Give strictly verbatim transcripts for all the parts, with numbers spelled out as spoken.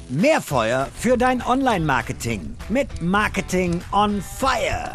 Mehr Feuer für dein Online-Marketing mit Marketing on Fire.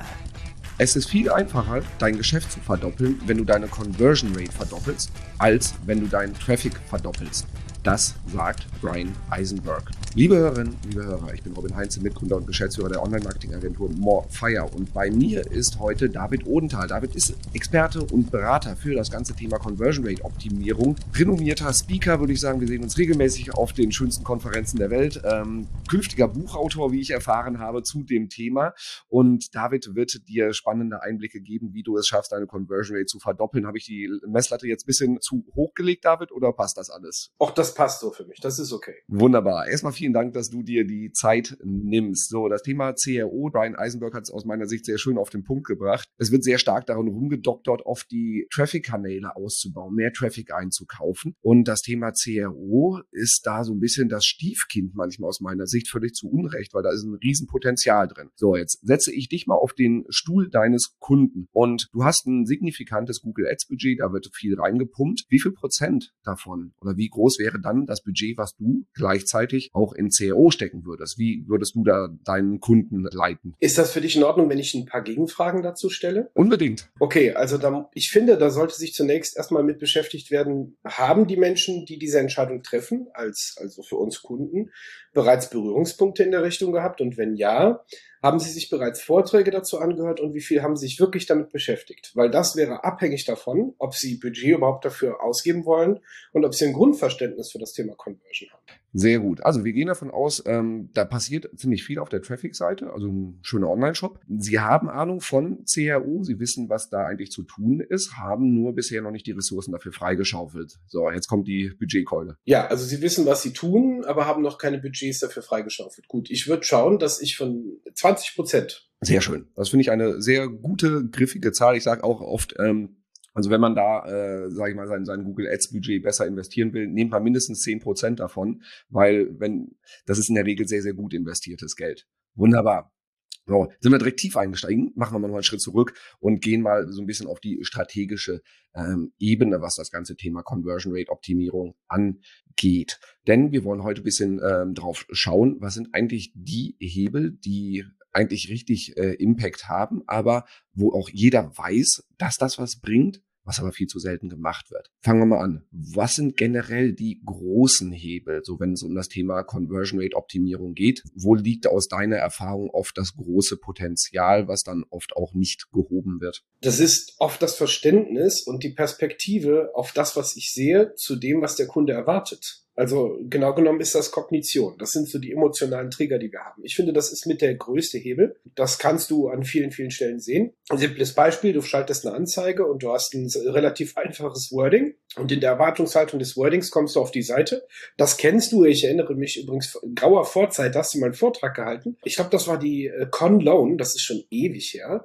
Es ist viel einfacher, dein Geschäft zu verdoppeln, wenn du deine Conversion Rate verdoppelst, als wenn du deinen Traffic verdoppelst. Das sagt Brian Eisenberg. Liebe Hörerinnen, liebe Hörer, ich bin Robin Heinze, Mitgründer und Geschäftsführer der Online-Marketing-Agentur More Fire. Und bei mir ist heute David Odenthal. David ist Experte und Berater für das ganze Thema Conversion Rate Optimierung. Renommierter Speaker, würde ich sagen. Wir sehen uns regelmäßig auf den schönsten Konferenzen der Welt. Ähm, künftiger Buchautor, wie ich erfahren habe, zu dem Thema. Und David wird dir spannende Einblicke geben, wie du es schaffst, deine Conversion Rate zu verdoppeln. Habe ich die Messlatte jetzt ein bisschen zu hoch gelegt, David, oder passt das alles? Auch das passt so für mich. Das ist okay. Wunderbar. Erstmal vielen Dank, dass du dir die Zeit nimmst. So, das Thema C R O, Brian Eisenberg hat es aus meiner Sicht sehr schön auf den Punkt gebracht. Es wird sehr stark daran rumgedoktert, oft die Traffic-Kanäle auszubauen, mehr Traffic einzukaufen. Und das Thema C R O ist da so ein bisschen das Stiefkind manchmal aus meiner Sicht, völlig zu Unrecht, weil da ist ein Riesenpotenzial drin. So, jetzt setze ich dich mal auf den Stuhl deines Kunden und du hast ein signifikantes Google Ads Budget, da wird viel reingepumpt. Wie viel Prozent davon oder wie groß wäre dann das Budget, was du gleichzeitig auch in C R O stecken würdest? Wie würdest du da deinen Kunden leiten? Ist das für dich in Ordnung, wenn ich ein paar Gegenfragen dazu stelle? Unbedingt. Okay, also da, ich finde, da sollte sich zunächst erstmal mit beschäftigt werden, haben die Menschen, die diese Entscheidung treffen, als also für uns Kunden, bereits Berührungspunkte in der Richtung gehabt? Und wenn ja, haben sie sich bereits Vorträge dazu angehört und wie viel haben sie sich wirklich damit beschäftigt? Weil das wäre abhängig davon, ob sie Budget überhaupt dafür ausgeben wollen und ob sie ein Grundverständnis für das Thema Conversion haben. Sehr gut. Also wir gehen davon aus, ähm, da passiert ziemlich viel auf der Traffic-Seite, also ein schöner Online-Shop. Sie haben Ahnung von C R O, Sie wissen, was da eigentlich zu tun ist, haben nur bisher noch nicht die Ressourcen dafür freigeschaufelt. So, jetzt kommt die Budgetkeule. Ja, also sie wissen, was sie tun, aber haben noch keine Budgets dafür freigeschaufelt. Gut, ich würde schauen, dass ich von zwanzig Prozent. Sehr schön. Das finde ich eine sehr gute, griffige Zahl. Ich sage auch oft, ähm, also wenn man da, äh, sage ich mal, sein, sein Google Ads Budget besser investieren will, nehmt man mindestens zehn Prozent davon, weil wenn das ist in der Regel sehr, sehr gut investiertes Geld. Wunderbar. So, sind wir direkt tief eingestiegen, machen wir mal noch einen Schritt zurück und gehen mal so ein bisschen auf die strategische ähm, Ebene, was das ganze Thema Conversion Rate Optimierung angeht. Denn wir wollen heute ein bisschen ähm, drauf schauen, was sind eigentlich die Hebel, die eigentlich richtig äh, Impact haben, aber wo auch jeder weiß, dass das was bringt, was aber viel zu selten gemacht wird. Fangen wir mal an. Was sind generell die großen Hebel, so wenn es um das Thema Conversion Rate Optimierung geht? Wo liegt aus deiner Erfahrung oft das große Potenzial, was dann oft auch nicht gehoben wird? Das ist oft das Verständnis und die Perspektive auf das, was ich sehe, zu dem, was der Kunde erwartet. Also genau genommen ist das Kognition. Das sind so die emotionalen Trigger, die wir haben. Ich finde, das ist mit der größte Hebel. Das kannst du an vielen, vielen Stellen sehen. Ein simples Beispiel, du schaltest eine Anzeige und du hast ein relativ einfaches Wording. Und in der Erwartungshaltung des Wordings kommst du auf die Seite. Das kennst du. Ich erinnere mich übrigens, in grauer Vorzeit, da hast du mal einen Vortrag gehalten. Ich glaube, das war die äh, ConLoan. Das ist schon ewig her.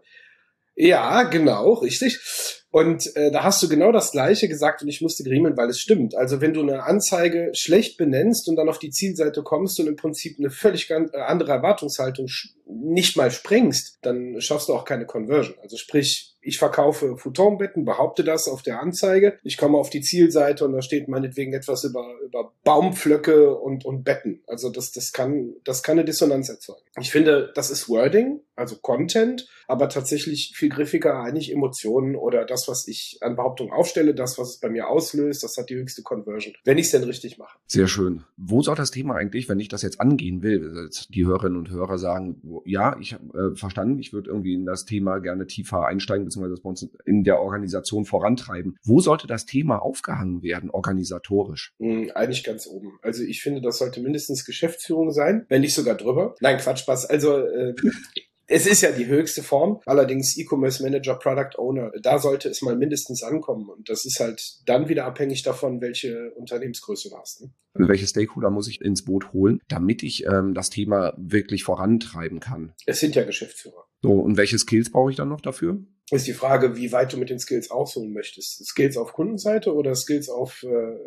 Ja, genau, richtig. Und äh, da hast du genau das Gleiche gesagt und ich musste griemeln, weil es stimmt. Also wenn du eine Anzeige schlecht benennst und dann auf die Zielseite kommst und im Prinzip eine völlig andere Erwartungshaltung nicht mal sprengst, dann schaffst du auch keine Conversion. Also sprich, ich verkaufe Futonbetten, behaupte das auf der Anzeige. Ich komme auf die Zielseite und da steht meinetwegen etwas über, über Baumpflöcke und, und Betten. Also das, das kann, das kann eine Dissonanz erzeugen. Ich finde, das ist Wording, also Content, aber tatsächlich viel griffiger eigentlich Emotionen oder das, was ich an Behauptungen aufstelle, das, was es bei mir auslöst, das hat die höchste Conversion, wenn ich es denn richtig mache. Sehr schön. Wo soll das Thema eigentlich, wenn ich das jetzt angehen will, die Hörerinnen und Hörer sagen, ja, ich habe äh, verstanden, ich würde irgendwie in das Thema gerne tiefer einsteigen, beziehungsweise das bei uns in der Organisation vorantreiben. Wo sollte das Thema aufgehangen werden, organisatorisch? Hm, eigentlich ganz oben. Also ich finde, das sollte mindestens Geschäftsführung sein, wenn nicht sogar drüber. Nein, Quatsch, Spaß. Also äh, es ist ja die höchste Form, allerdings E-Commerce Manager, Product Owner, da sollte es mal mindestens ankommen und das ist halt dann wieder abhängig davon, welche Unternehmensgröße du hast. Ne? Welche Stakeholder muss ich ins Boot holen, damit ich ähm, das Thema wirklich vorantreiben kann? Es sind ja Geschäftsführer. So, und welche Skills brauche ich dann noch dafür? Ist die Frage, wie weit du mit den Skills ausholen möchtest. Skills auf Kundenseite oder Skills auf äh,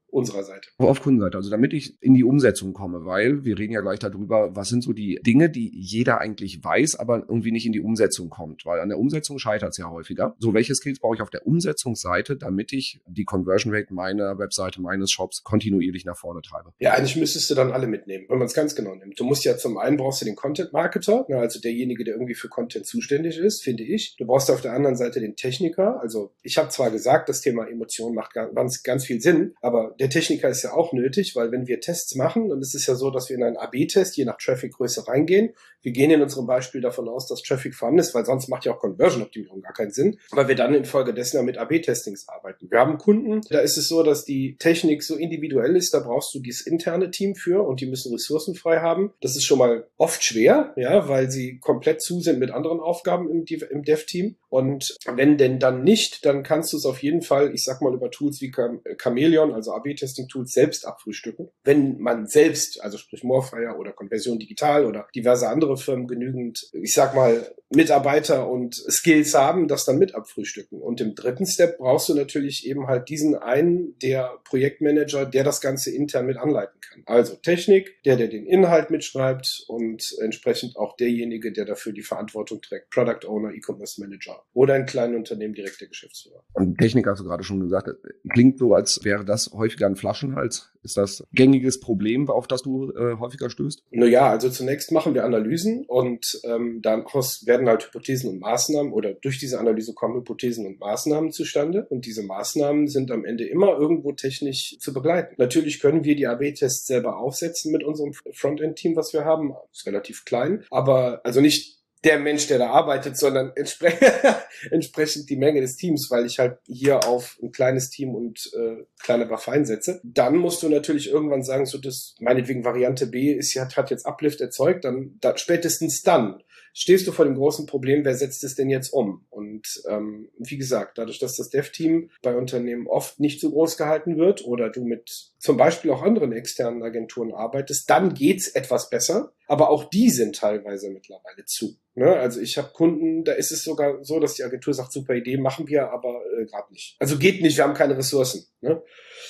unserer Seite. Auf Kundenseite, also damit ich in die Umsetzung komme, weil wir reden ja gleich darüber, was sind so die Dinge, die jeder eigentlich weiß, aber irgendwie nicht in die Umsetzung kommt, weil an der Umsetzung scheitert es ja häufiger. So, welche Skills brauche ich auf der Umsetzungsseite, damit ich die Conversion Rate meiner Webseite, meines Shops kontinuierlich nach vorne treibe? Ja, eigentlich müsstest du dann alle mitnehmen, wenn man es ganz genau nimmt. Du musst ja zum einen brauchst du den Content Marketer, ne, also derjenige, der irgendwie für Content zuständig ist, finde ich. Du brauchst auf der anderen Seite den Techniker. Also ich habe zwar gesagt, das Thema Emotion macht ganz, ganz viel Sinn, aber der Techniker ist ja auch nötig, weil wenn wir Tests machen, und es ist ja so, dass wir in einen A B Test je nach Traffic-Größe reingehen, wir gehen in unserem Beispiel davon aus, dass Traffic vorhanden ist, weil sonst macht ja auch Conversion-Optimierung gar keinen Sinn, weil wir dann infolgedessen ja mit A B Testings arbeiten. Wir haben Kunden, da ist es so, dass die Technik so individuell ist, da brauchst du dieses interne Team für und die müssen Ressourcen frei haben. Das ist schon mal oft schwer, ja, weil sie komplett zu sind mit anderen Aufgaben im, im Dev-Team. Und wenn denn dann nicht, dann kannst du es auf jeden Fall, ich sag mal, über Tools wie Chameleon, also A B Testing-Tools, selbst abfrühstücken. Wenn man selbst, also sprich Morefire oder Conversion Digital oder diverse andere Firmen genügend, ich sag mal, Mitarbeiter und Skills haben, das dann mit abfrühstücken. Und im dritten Step brauchst du natürlich eben halt diesen einen, der Projektmanager, der das Ganze intern mit anleiten kann. Also Technik, der, der den Inhalt mitschreibt und entsprechend auch derjenige, der dafür die Verantwortung trägt. Product Owner, E-Commerce Manager oder in kleinen Unternehmen direkt der Geschäftsführer. Und Technik hast du gerade schon gesagt, klingt so, als wäre das häufiger ein Flaschenhals. Ist das ein gängiges Problem, auf das du äh, häufiger stößt? Naja, also zunächst machen wir Analysen und ähm, daraus werden halt Hypothesen und Maßnahmen oder durch diese Analyse kommen Hypothesen und Maßnahmen zustande und diese Maßnahmen sind am Ende immer irgendwo technisch zu begleiten. Natürlich können wir die A B Tests selber aufsetzen mit unserem Frontend-Team, was wir haben, ist relativ klein, aber also nicht der Mensch, der da arbeitet, sondern entspre- entsprechend die Menge des Teams, weil ich halt hier auf ein kleines Team und äh, kleine Buffein setze. Dann musst du natürlich irgendwann sagen, so das meinetwegen Variante B ist ja, hat jetzt Uplift erzeugt, dann da, spätestens dann stehst du vor dem großen Problem, wer setzt es denn jetzt um? Und ähm, wie gesagt, dadurch, dass das Dev-Team bei Unternehmen oft nicht so groß gehalten wird oder du mit zum Beispiel auch anderen externen Agenturen arbeitest, dann geht's etwas besser. Aber auch die sind teilweise mittlerweile zu. Ne? Also ich habe Kunden, da ist es sogar so, dass die Agentur sagt, super Idee, machen wir, aber äh, gerade nicht. Also geht nicht, wir haben keine Ressourcen. Ne?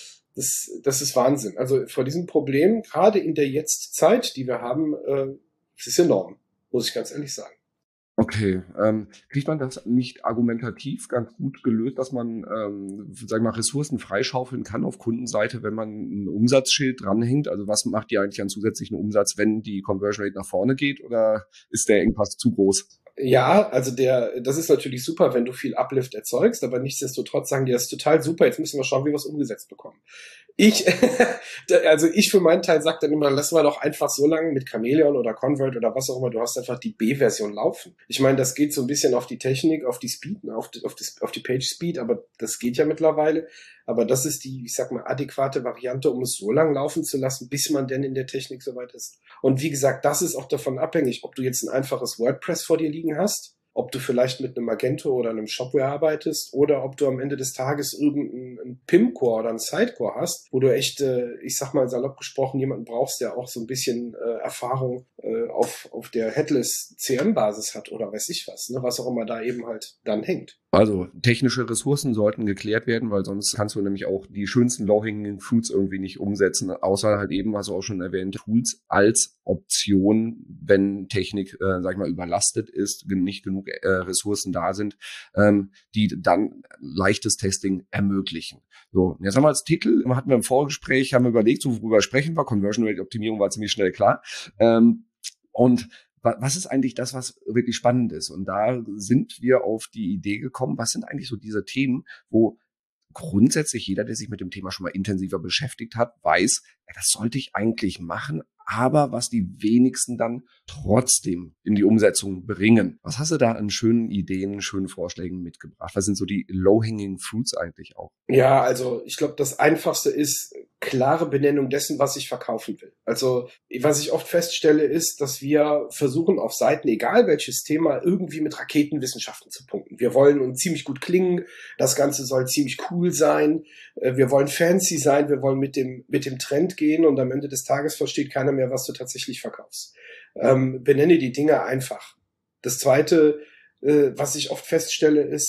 Das, das ist Wahnsinn. Also vor diesem Problem, gerade in der Jetztzeit, die wir haben, äh, es ist enorm, muss ich ganz ehrlich sagen. Okay, ähm, kriegt man das nicht argumentativ ganz gut gelöst, dass man, ähm, sag mal, Ressourcen freischaufeln kann auf Kundenseite, wenn man ein Umsatzschild dranhängt? Also was macht ihr eigentlich an zusätzlichen Umsatz, wenn die Conversion Rate nach vorne geht, oder ist der Engpass zu groß? Ja, also der, das ist natürlich super, wenn du viel Uplift erzeugst, aber nichtsdestotrotz sagen die, das ist total super, jetzt müssen wir schauen, wie wir es umgesetzt bekommen. Ich, also ich für meinen Teil sage dann immer, lassen wir doch einfach so lange mit Chameleon oder Convert oder was auch immer, du hast einfach die B-Version laufen. Ich meine, das geht so ein bisschen auf die Technik, auf die Speed, auf die, auf die, auf die Page Speed, aber das geht ja mittlerweile. Aber das ist die, ich sag mal, adäquate Variante, um es so lang laufen zu lassen, bis man denn in der Technik soweit ist. Und wie gesagt, das ist auch davon abhängig, ob du jetzt ein einfaches WordPress vor dir liegen hast, ob du vielleicht mit einem Magento oder einem Shopware arbeitest oder ob du am Ende des Tages irgendeinen P I M-Core oder einen Sidecore hast, wo du echt, äh, ich sag mal salopp gesprochen, jemanden brauchst, der auch so ein bisschen äh, Erfahrung äh, auf, auf der Headless-C M-Basis hat oder weiß ich was, ne, was auch immer da eben halt dann hängt. Also technische Ressourcen sollten geklärt werden, weil sonst kannst du nämlich auch die schönsten low-hanging fruits irgendwie nicht umsetzen, außer halt eben, was du auch schon erwähnt, Tools als Option, wenn Technik, äh, sag ich mal, überlastet ist, nicht genug äh, Ressourcen da sind, ähm, die dann leichtes Testing ermöglichen. So, jetzt haben wir als Titel, hatten wir im Vorgespräch, haben wir überlegt, so worüber sprechen wir, Conversion Rate Optimierung war ziemlich schnell klar. Ähm, und was ist eigentlich das, was wirklich spannend ist? Und da sind wir auf die Idee gekommen, was sind eigentlich so diese Themen, wo grundsätzlich jeder, der sich mit dem Thema schon mal intensiver beschäftigt hat, weiß, ja, das sollte ich eigentlich machen, aber was die wenigsten dann trotzdem in die Umsetzung bringen. Was hast du da an schönen Ideen, schönen Vorschlägen mitgebracht? Was sind so die low-hanging fruits eigentlich auch? Ja, also ich glaube, das Einfachste ist klare Benennung dessen, was ich verkaufen will. Also was ich oft feststelle, ist, dass wir versuchen auf Seiten, egal welches Thema, irgendwie mit Raketenwissenschaften zu punkten. Wir wollen uns ziemlich gut klingen, das Ganze soll ziemlich cool sein, wir wollen fancy sein, wir wollen mit dem mit dem Trend gehen und am Ende des Tages versteht keiner mehr, was du tatsächlich verkaufst. Ähm, benenne die Dinge einfach. Das Zweite, äh, was ich oft feststelle, ist,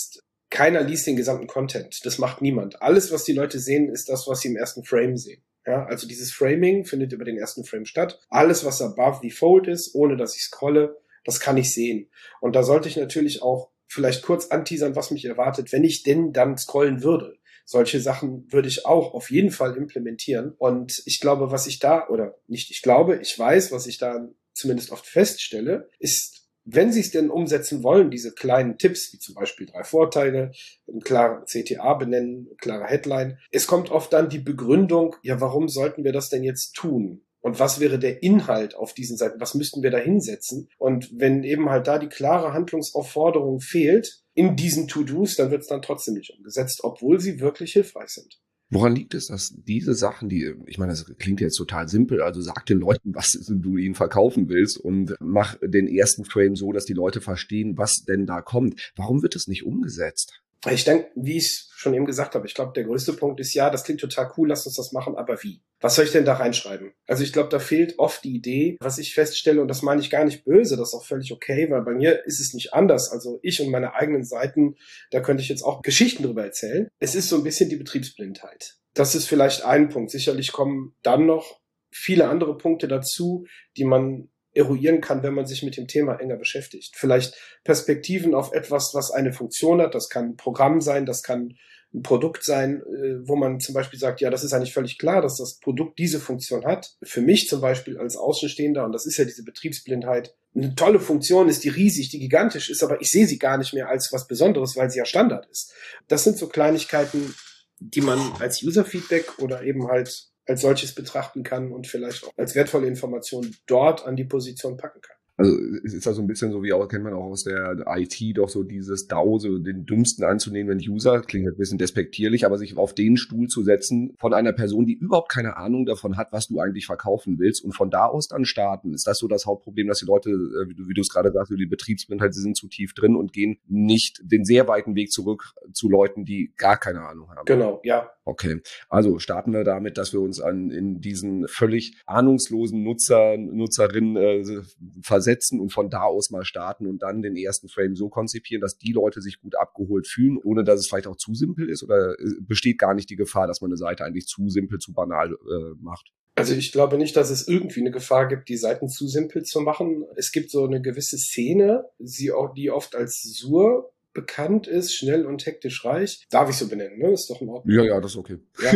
keiner liest den gesamten Content. Das macht niemand. Alles, was die Leute sehen, ist das, was sie im ersten Frame sehen. Ja, also dieses Framing findet über den ersten Frame statt. Alles, was above the fold ist, ohne dass ich scrolle, das kann ich sehen. Und da sollte ich natürlich auch vielleicht kurz anteasern, was mich erwartet, wenn ich denn dann scrollen würde. Solche Sachen würde ich auch auf jeden Fall implementieren. Und ich glaube, was ich da, oder nicht ich glaube, ich weiß, was ich da zumindest oft feststelle, ist, wenn Sie es denn umsetzen wollen, diese kleinen Tipps, wie zum Beispiel drei Vorteile, einen klaren C T A benennen, eine klare Headline, es kommt oft dann die Begründung, ja, warum sollten wir das denn jetzt tun? Und was wäre der Inhalt auf diesen Seiten? Was müssten wir da hinsetzen? Und wenn eben halt da die klare Handlungsaufforderung fehlt in diesen To-Dos, dann wird es dann trotzdem nicht umgesetzt, obwohl sie wirklich hilfreich sind. Woran liegt es, dass diese Sachen, die, ich meine, das klingt jetzt total simpel, also sag den Leuten, was du ihnen verkaufen willst und mach den ersten Frame so, dass die Leute verstehen, was denn da kommt. Warum wird es nicht umgesetzt? Ich denke, wie ich es schon eben gesagt habe, ich glaube, der größte Punkt ist, ja, das klingt total cool, lass uns das machen, aber wie? Was soll ich denn da reinschreiben? Also ich glaube, da fehlt oft die Idee, was ich feststelle, und das meine ich gar nicht böse, das ist auch völlig okay, weil bei mir ist es nicht anders. Also ich und meine eigenen Seiten, da könnte ich jetzt auch Geschichten drüber erzählen. Es ist so ein bisschen die Betriebsblindheit. Das ist vielleicht ein Punkt. Sicherlich kommen dann noch viele andere Punkte dazu, die man eruieren kann, wenn man sich mit dem Thema enger beschäftigt. Vielleicht Perspektiven auf etwas, was eine Funktion hat. Das kann ein Programm sein, das kann ein Produkt sein, wo man zum Beispiel sagt, ja, das ist eigentlich völlig klar, dass das Produkt diese Funktion hat. Für mich zum Beispiel als Außenstehender, und das ist ja diese Betriebsblindheit, eine tolle Funktion ist, die riesig, die gigantisch ist, aber ich sehe sie gar nicht mehr als was Besonderes, weil sie ja Standard ist. Das sind so Kleinigkeiten, die man als User-Feedback oder eben halt als solches betrachten kann und vielleicht auch als wertvolle Information dort an die Position packen kann. Also es ist da so ein bisschen so, wie auch kennt man auch aus der I T doch so dieses D A O, so den Dümmsten anzunehmen, wenn User, klingt ein bisschen despektierlich, aber sich auf den Stuhl zu setzen von einer Person, die überhaupt keine Ahnung davon hat, was du eigentlich verkaufen willst und von da aus dann starten. Ist das so das Hauptproblem, dass die Leute, wie du, wie du es gerade sagst, die Betriebsblindheit, sie sind zu tief drin und gehen nicht den sehr weiten Weg zurück zu Leuten, die gar keine Ahnung haben? Genau, ja. Okay, also starten wir damit, dass wir uns an in diesen völlig ahnungslosen Nutzer, Nutzerinnen äh, versetzen und von da aus mal starten und dann den ersten Frame so konzipieren, dass die Leute sich gut abgeholt fühlen, ohne dass es vielleicht auch zu simpel ist, oder besteht gar nicht die Gefahr, dass man eine Seite eigentlich zu simpel, zu banal äh, macht? Also ich glaube nicht, dass es irgendwie eine Gefahr gibt, die Seiten zu simpel zu machen. Es gibt so eine gewisse Szene, sie auch, die oft als Sur bekannt ist, schnell und hektisch reich. Darf ich so benennen, ne? Ist doch in Ordnung. Ja, ja, das ist okay. Ja.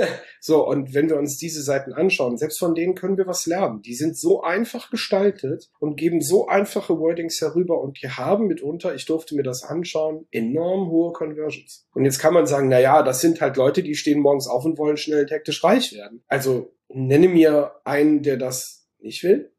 So, und wenn wir uns diese Seiten anschauen, selbst von denen können wir was lernen. Die sind so einfach gestaltet und geben so einfache Wordings herüber und die haben mitunter, ich durfte mir das anschauen, enorm hohe Conversions. Und jetzt kann man sagen, na ja, das sind halt Leute, die stehen morgens auf und wollen schnell und hektisch reich werden. Also nenne mir einen, der das nicht will.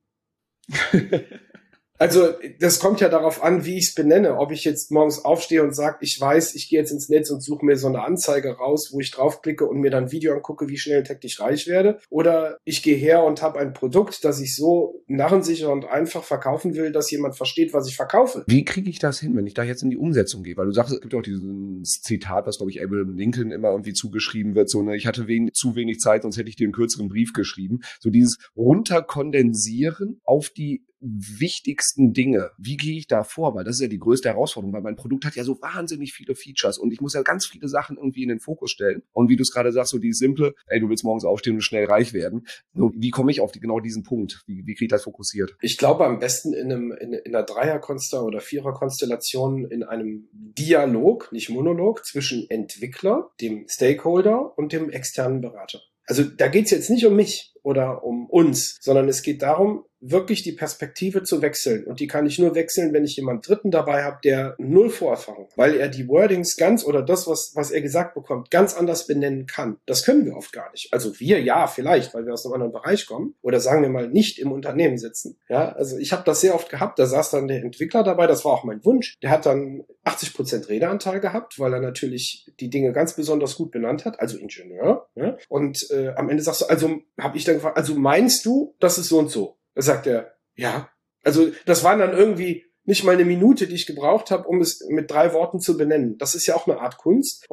Also das kommt ja darauf an, wie ich es benenne. Ob ich jetzt morgens aufstehe und sage, ich weiß, ich gehe jetzt ins Netz und suche mir so eine Anzeige raus, wo ich draufklicke und mir dann ein Video angucke, wie schnell und hektisch reich werde. Oder ich gehe her und habe ein Produkt, das ich so narrensicher und einfach verkaufen will, dass jemand versteht, was ich verkaufe. Wie kriege ich das hin, wenn ich da jetzt in die Umsetzung gehe? Weil du sagst, es gibt auch dieses Zitat, was, glaube ich, Abraham Lincoln immer irgendwie zugeschrieben wird, so, ne, ich hatte wen, zu wenig Zeit, sonst hätte ich dir einen kürzeren Brief geschrieben. So dieses Runterkondensieren auf die wichtigsten Dinge. Wie gehe ich da vor? Weil das ist ja die größte Herausforderung, weil mein Produkt hat ja so wahnsinnig viele Features und ich muss ja ganz viele Sachen irgendwie in den Fokus stellen. Und wie du es gerade sagst, so die simple, ey, du willst morgens aufstehen und schnell reich werden. So, wie komme ich auf die, genau diesen Punkt? Wie, wie kriege ich das fokussiert? Ich glaube am besten in einem in, in einer Dreierkonstellation oder Viererkonstellation in einem Dialog, nicht Monolog, zwischen Entwickler, dem Stakeholder und dem externen Berater. Also da geht's jetzt nicht um mich oder um uns, sondern es geht darum, wirklich die Perspektive zu wechseln. Und die kann ich nur wechseln, wenn ich jemand Dritten dabei habe, der null Vorerfahrung, weil er die Wordings ganz oder das, was was er gesagt bekommt, ganz anders benennen kann. Das können wir oft gar nicht. Also wir ja vielleicht, weil wir aus einem anderen Bereich kommen oder sagen wir mal nicht im Unternehmen sitzen. Ja, also ich habe das sehr oft gehabt. Da saß dann der Entwickler dabei. Das war auch mein Wunsch. Der hat dann achtzig Prozent Redeanteil gehabt, weil er natürlich die Dinge ganz besonders gut benannt hat. Also Ingenieur. Ja? Und äh, am Ende sagst du, also habe ich dann gefragt, also meinst du, das ist so und so? Da sagt er, ja. Also das waren dann irgendwie nicht mal eine Minute, die ich gebraucht habe, um es mit drei Worten zu benennen. Das ist ja auch eine Art Kunst. Und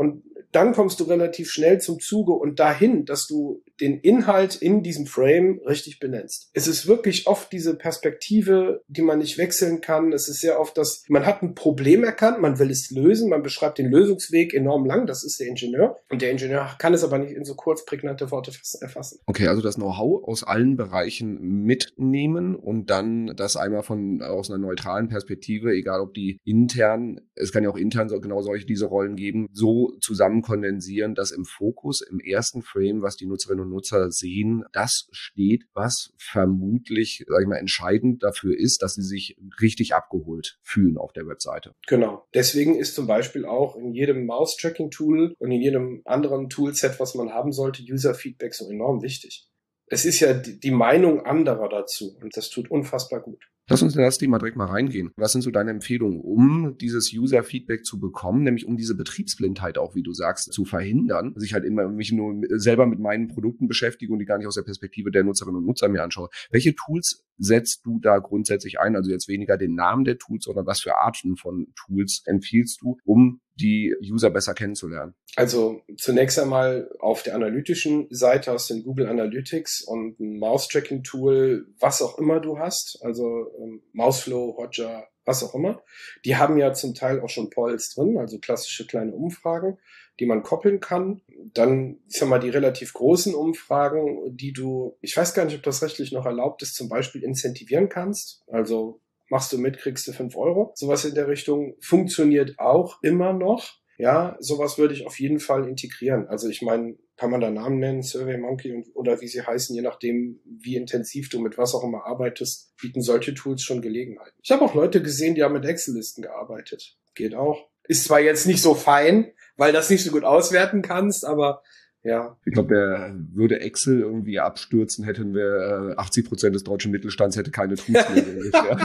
dann kommst du relativ schnell zum Zuge und dahin, dass du den Inhalt in diesem Frame richtig benennst. Es ist wirklich oft diese Perspektive, die man nicht wechseln kann. Es ist sehr oft, dass man hat ein Problem erkannt, man will es lösen, man beschreibt den Lösungsweg enorm lang, das ist der Ingenieur. Und der Ingenieur kann es aber nicht in so kurz prägnante Worte erfassen. Okay, also das Know-how aus allen Bereichen mitnehmen und dann das einmal von aus einer neutralen Perspektive, egal ob die intern, es kann ja auch intern so, genau solche diese Rollen geben, so zusammen kondensieren, dass im Fokus, im ersten Frame, was die Nutzerinnen und Nutzer sehen, das steht, was vermutlich, sag ich mal, entscheidend dafür ist, dass sie sich richtig abgeholt fühlen auf der Webseite. Genau. Deswegen ist zum Beispiel auch in jedem Mouse-Tracking-Tool und in jedem anderen Toolset, was man haben sollte, User-Feedback so enorm wichtig. Es ist ja die Meinung anderer dazu und das tut unfassbar gut. Lass uns in das Thema direkt mal reingehen. Was sind so deine Empfehlungen, um dieses User-Feedback zu bekommen, nämlich um diese Betriebsblindheit auch, wie du sagst, zu verhindern, dass ich halt immer mich nur selber mit meinen Produkten beschäftige und die gar nicht aus der Perspektive der Nutzerinnen und Nutzer mir anschaue. Welche Tools setzt du da grundsätzlich ein? Also jetzt weniger den Namen der Tools, sondern was für Arten von Tools empfiehlst du, um die User besser kennenzulernen? Also zunächst einmal auf der analytischen Seite hast du den Google Analytics und ein Mouse-Tracking-Tool, was auch immer du hast, also ähm, Mouseflow, Hotjar, was auch immer. Die haben ja zum Teil auch schon Polls drin, also klassische kleine Umfragen, die man koppeln kann. Dann, ich sag mal, die relativ großen Umfragen, die du, ich weiß gar nicht, ob das rechtlich noch erlaubt ist, zum Beispiel incentivieren kannst, also machst du mit, kriegst du fünf Euro. Sowas in der Richtung funktioniert auch immer noch. Ja, sowas würde ich auf jeden Fall integrieren. Also ich meine, kann man da Namen nennen, SurveyMonkey und, oder wie sie heißen, je nachdem, wie intensiv du mit was auch immer arbeitest, bieten solche Tools schon Gelegenheiten. Ich habe auch Leute gesehen, die haben mit Excel-Listen gearbeitet. Geht auch. Ist zwar jetzt nicht so fein, weil das nicht so gut auswerten kannst, aber ja. Ich glaube, der würde Excel irgendwie abstürzen, hätten wir äh, achtzig Prozent des deutschen Mittelstands hätte keine Tools mehr.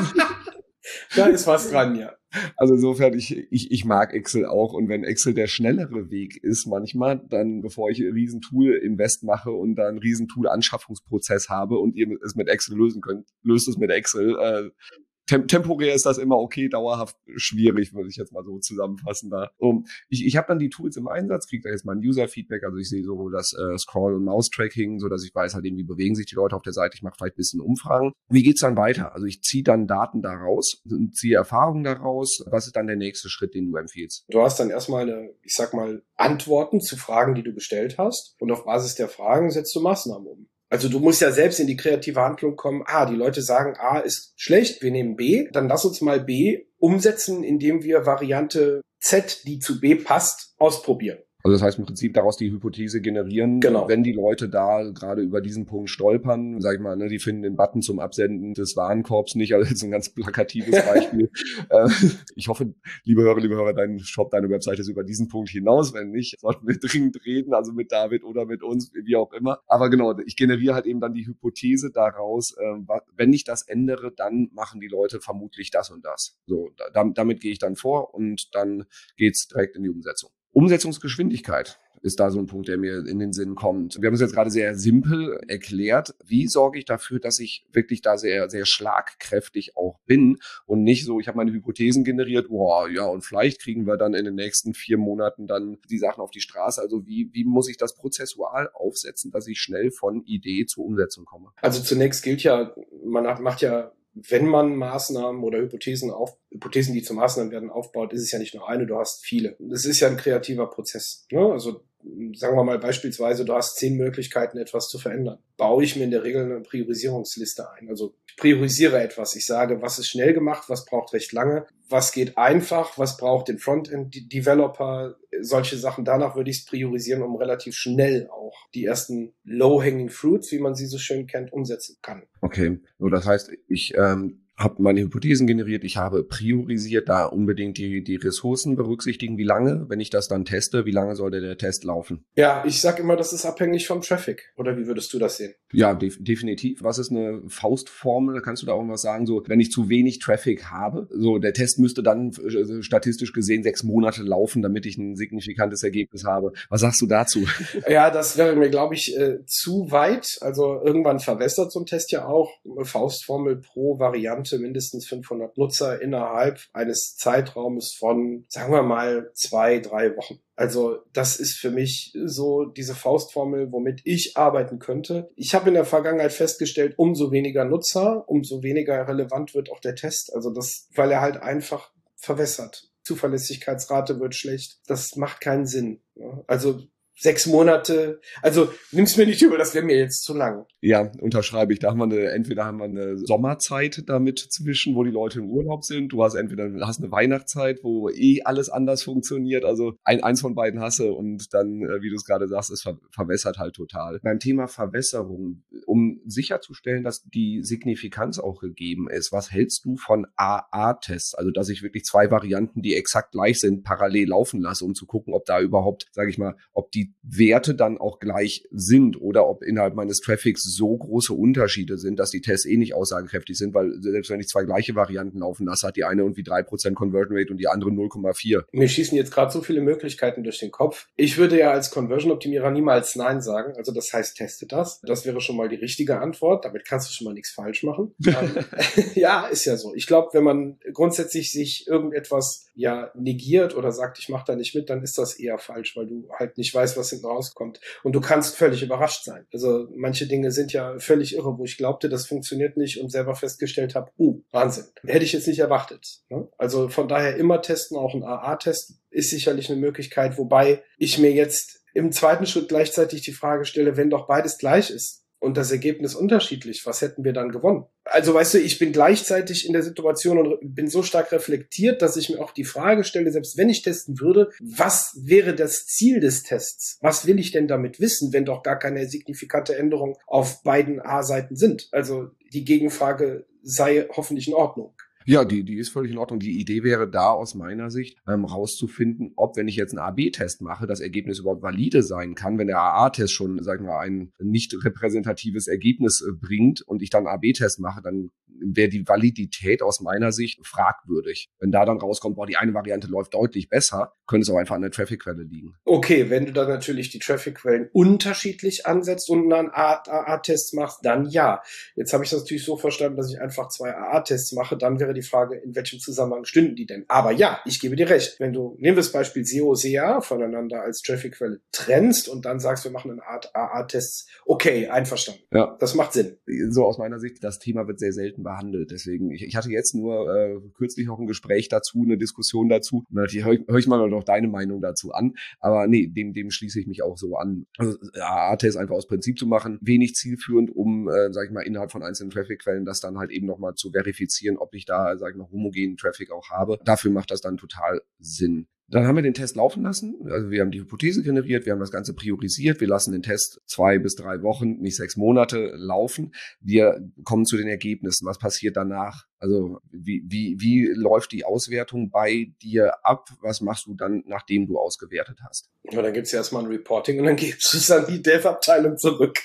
Da ist was dran, ja. Also insofern, ich, ich, ich mag Excel auch. Und wenn Excel der schnellere Weg ist manchmal, dann bevor ich ein Riesentool-Invest mache und dann einen Riesentool-Anschaffungsprozess habe und ihr es mit Excel lösen könnt, löst es mit Excel. Äh, Tem- temporär ist das immer okay, dauerhaft schwierig, würde ich jetzt mal so zusammenfassen da. Um, ich ich habe dann die Tools im Einsatz, kriege da jetzt mal ein User-Feedback, also ich sehe sowohl das äh, Scroll- und Mouse-Tracking, so dass ich weiß halt eben, wie bewegen sich die Leute auf der Seite, ich mache vielleicht ein bisschen Umfragen. Wie geht's dann weiter? Also ich ziehe dann Daten daraus, ziehe Erfahrungen daraus. Was ist dann der nächste Schritt, den du empfiehlst? Du hast dann erstmal eine, ich sag mal, Antworten zu Fragen, die du gestellt hast und auf Basis der Fragen setzt du Maßnahmen um. Also du musst ja selbst in die kreative Handlung kommen, ah, die Leute sagen, A ist schlecht, wir nehmen B, dann lass uns mal B umsetzen, indem wir Variante Z, die zu B passt, ausprobieren. Also das heißt im Prinzip daraus die Hypothese generieren, genau. Wenn die Leute da gerade über diesen Punkt stolpern, sag ich mal, ne, die finden den Button zum Absenden des Warenkorbs nicht, also jetzt ein ganz plakatives Beispiel. äh, ich hoffe, liebe Hörer, liebe Hörer, dein Shop, deine Webseite ist über diesen Punkt hinaus, wenn nicht, sollten wir dringend reden, also mit David oder mit uns, wie auch immer. Aber genau, ich generiere halt eben dann die Hypothese daraus, äh, wenn ich das ändere, dann machen die Leute vermutlich das und das. So, da, damit gehe ich dann vor und dann geht's direkt in die Umsetzung. Umsetzungsgeschwindigkeit ist da so ein Punkt, der mir in den Sinn kommt. Wir haben es jetzt gerade sehr simpel erklärt. Wie sorge ich dafür, dass ich wirklich da sehr, sehr schlagkräftig auch bin und nicht so, ich habe meine Hypothesen generiert, boah, ja, und vielleicht kriegen wir dann in den nächsten vier Monaten dann die Sachen auf die Straße. Also wie, wie muss ich das prozessual aufsetzen, dass ich schnell von Idee zur Umsetzung komme? Also zunächst gilt ja, man macht ja, wenn man Maßnahmen oder Hypothesen auf, Hypothesen, die zu Maßnahmen werden, aufbaut, ist es ja nicht nur eine, du hast viele. Es ist ja ein kreativer Prozess. Ne? Also sagen wir mal beispielsweise, du hast zehn Möglichkeiten, etwas zu verändern. Baue ich mir in der Regel eine Priorisierungsliste ein. Also ich priorisiere etwas. Ich sage, was ist schnell gemacht, was braucht recht lange, was geht einfach, was braucht den Frontend-Developer, solche Sachen. Danach würde ich es priorisieren, um relativ schnell auch die ersten low-hanging fruits, wie man sie so schön kennt, umsetzen kann. Okay, so das heißt, ich ähm habe meine Hypothesen generiert, ich habe priorisiert, da unbedingt die, die Ressourcen berücksichtigen. Wie lange, wenn ich das dann teste, wie lange sollte der Test laufen? Ja, ich sag immer, das ist abhängig vom Traffic. Oder wie würdest du das sehen? Ja, def- definitiv. Was ist eine Faustformel? Kannst du da irgendwas sagen? So, wenn ich zu wenig Traffic habe, so der Test müsste dann äh, statistisch gesehen sechs Monate laufen, damit ich ein signifikantes Ergebnis habe. Was sagst du dazu? Ja, das wäre mir, glaube ich, äh, zu weit. Also irgendwann verwässert so ein Test ja auch. Eine Faustformel pro Variante Variante mindestens fünfhundert Nutzer innerhalb eines Zeitraumes von, sagen wir mal, zwei, drei Wochen. Also das ist für mich so diese Faustformel, womit ich arbeiten könnte. Ich habe in der Vergangenheit festgestellt, umso weniger Nutzer, umso weniger relevant wird auch der Test. Also das, weil er halt einfach verwässert. Zuverlässigkeitsrate wird schlecht. Das macht keinen Sinn. Also sechs Monate, also nimm's mir nicht übel, das wäre mir jetzt zu lang. Ja, unterschreibe ich. Da haben wir eine, entweder haben wir eine Sommerzeit damit zwischen, wo die Leute im Urlaub sind. Du hast entweder hast eine Weihnachtszeit, wo eh alles anders funktioniert. Also ein, eins von beiden hasse und dann, wie du es gerade sagst, es ver- verwässert halt total. Beim Thema Verwässerung, um sicherzustellen, dass die Signifikanz auch gegeben ist, was hältst du von A A-Tests? Also, dass ich wirklich zwei Varianten, die exakt gleich sind, parallel laufen lasse, um zu gucken, ob da überhaupt, sage ich mal, ob die Werte dann auch gleich sind oder ob innerhalb meines Traffics so große Unterschiede sind, dass die Tests eh nicht aussagekräftig sind, weil selbst wenn ich zwei gleiche Varianten laufen lasse, hat die eine irgendwie drei Prozent Conversion Rate und die andere null Komma vier. Mir schießen jetzt gerade so viele Möglichkeiten durch den Kopf. Ich würde ja als Conversion-Optimierer niemals Nein sagen. Also das heißt, teste das. Das wäre schon mal die richtige Antwort. Damit kannst du schon mal nichts falsch machen. Ja, ist ja so. Ich glaube, wenn man grundsätzlich sich irgendetwas ja negiert oder sagt, ich mache da nicht mit, dann ist das eher falsch, weil du halt nicht weißt, was hinten rauskommt. Und du kannst völlig überrascht sein. Also manche Dinge sind ja völlig irre, wo ich glaubte, das funktioniert nicht und selber festgestellt habe, uh, Wahnsinn. Hätte ich jetzt nicht erwartet. Ne? Also von daher immer testen, auch ein A A-Test ist sicherlich eine Möglichkeit, wobei ich mir jetzt im zweiten Schritt gleichzeitig die Frage stelle, wenn doch beides gleich ist und das Ergebnis unterschiedlich, was hätten wir dann gewonnen? Also weißt du, ich bin gleichzeitig in der Situation und bin so stark reflektiert, dass ich mir auch die Frage stelle, selbst wenn ich testen würde, was wäre das Ziel des Tests? Was will ich denn damit wissen, wenn doch gar keine signifikante Änderung auf beiden A-Seiten sind? Also die Gegenfrage sei hoffentlich in Ordnung. Ja, die, die ist völlig in Ordnung. Die Idee wäre da aus meiner Sicht, ähm, rauszufinden, ob, wenn ich jetzt einen A B Test mache, das Ergebnis überhaupt valide sein kann, wenn der A A-Test schon, sagen wir, ein nicht repräsentatives Ergebnis äh, bringt und ich dann A B Test mache, dann wäre die Validität aus meiner Sicht fragwürdig. Wenn da dann rauskommt, boah, die eine Variante läuft deutlich besser, könnte es auch einfach an der Traffic-Quelle liegen. Okay, wenn du dann natürlich die Traffic-Quellen unterschiedlich ansetzt und dann A A-Tests machst, dann ja. Jetzt habe ich das natürlich so verstanden, dass ich einfach zwei A A-Tests mache, dann wäre die Frage, in welchem Zusammenhang stünden die denn? Aber ja, ich gebe dir recht. Wenn du, nehmen wir das Beispiel S E O, S E A voneinander als Traffic-Quelle trennst und dann sagst, wir machen eine Art A A-Tests, okay, einverstanden. Ja. Das macht Sinn. So aus meiner Sicht, das Thema wird sehr selten behandelt. Deswegen, ich, ich hatte jetzt nur äh, kürzlich noch ein Gespräch dazu, eine Diskussion dazu. Und natürlich höre hör ich mal noch deine Meinung dazu an. Aber nee, dem, dem schließe ich mich auch so an. Also A A-Tests einfach aus Prinzip zu machen, wenig zielführend, um, äh, sag ich mal, innerhalb von einzelnen Traffic-Quellen das dann halt eben nochmal zu verifizieren, ob ich da, sag ich mal, homogenen Traffic auch habe. Dafür macht das dann total Sinn. Dann haben wir den Test laufen lassen. Also wir haben die Hypothese generiert, wir haben das Ganze priorisiert. Wir lassen den Test zwei bis drei Wochen, nicht sechs Monate laufen. Wir kommen zu den Ergebnissen. Was passiert danach? Also wie, wie, wie läuft die Auswertung bei dir ab? Was machst du dann, nachdem du ausgewertet hast? Ja, dann gibt's ja erstmal ein Reporting und dann gibst du es an die Dev-Abteilung zurück.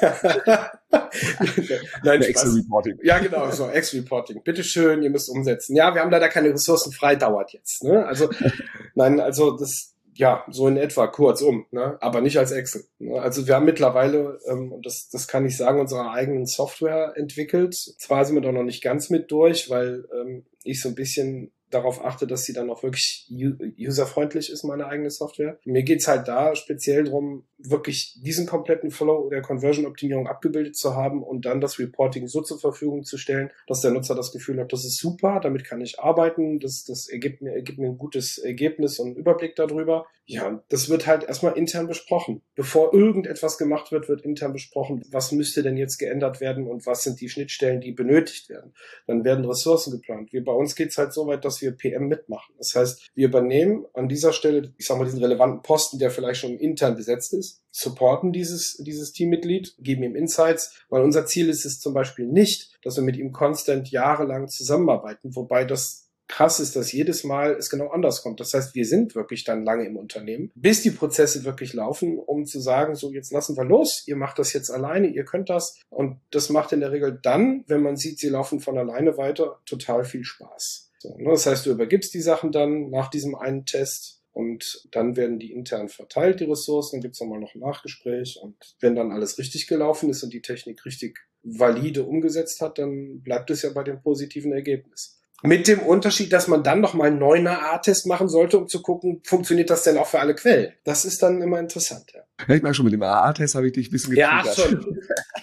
Nein, Excel-Reporting. Ja, genau, so Excel-Reporting. Bitteschön, ihr müsst umsetzen. Ja, wir haben leider keine Ressourcen frei, dauert jetzt. Ne? Also, nein, also das, ja, so in etwa, kurzum, ne? Aber nicht als Excel. Ne? Also wir haben mittlerweile, ähm, und das, das kann ich sagen, unsere eigenen Software entwickelt. Zwar sind wir doch noch nicht ganz mit durch, weil ähm, ich so ein bisschen darauf achte, dass sie dann auch wirklich userfreundlich ist, meine eigene Software. Mir geht's halt da speziell drum, wirklich diesen kompletten Flow der Conversion-Optimierung abgebildet zu haben und dann das Reporting so zur Verfügung zu stellen, dass der Nutzer das Gefühl hat, das ist super, damit kann ich arbeiten, das, das ergibt mir, ergibt mir ein gutes Ergebnis und einen Überblick darüber. Ja, das wird halt erstmal intern besprochen. Bevor irgendetwas gemacht wird, wird intern besprochen, was müsste denn jetzt geändert werden und was sind die Schnittstellen, die benötigt werden. Dann werden Ressourcen geplant. Wir, bei uns geht's halt so weit, dass wir P M mitmachen. Das heißt, wir übernehmen an dieser Stelle, ich sag mal, diesen relevanten Posten, der vielleicht schon intern besetzt ist, supporten dieses, dieses Teammitglied, geben ihm Insights, weil unser Ziel ist es zum Beispiel nicht, dass wir mit ihm konstant jahrelang zusammenarbeiten, wobei das krass ist, dass jedes Mal es genau anders kommt. Das heißt, wir sind wirklich dann lange im Unternehmen, bis die Prozesse wirklich laufen, um zu sagen, so jetzt lassen wir los, ihr macht das jetzt alleine, ihr könnt das. Und das macht in der Regel dann, wenn man sieht, sie laufen von alleine weiter, total viel Spaß. So, ne? Das heißt, du übergibst die Sachen dann nach diesem einen Test und dann werden die intern verteilt, die Ressourcen, dann gibt's nochmal noch ein Nachgespräch und wenn dann alles richtig gelaufen ist und die Technik richtig valide umgesetzt hat, dann bleibt es ja bei dem positiven Ergebnis. Mit dem Unterschied, dass man dann nochmal einen neuen A A-Test machen sollte, um zu gucken, funktioniert das denn auch für alle Quellen? Das ist dann immer interessant, ja. Ja, ich merke schon, mit dem A A-Test habe ich dich ein bisschen getriggert. Ja, schon.